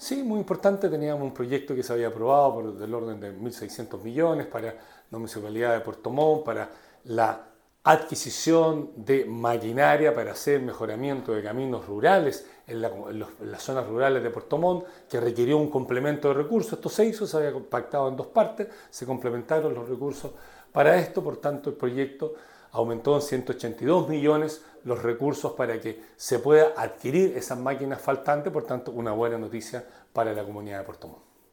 Sí, muy importante, teníamos un proyecto que se había aprobado por del orden de 1.600 millones para la Municipalidad de Puerto Montt, para la adquisición de maquinaria para hacer mejoramiento de caminos rurales en las zonas rurales de Puerto Montt, que requirió un complemento de recursos. Esto se hizo, se había pactado en dos partes, se complementaron los recursos para esto, por tanto el proyecto aumentó en 182 millones los recursos para que se pueda adquirir esas máquinas faltantes, por tanto una buena noticia para la comunidad de Puerto Montt.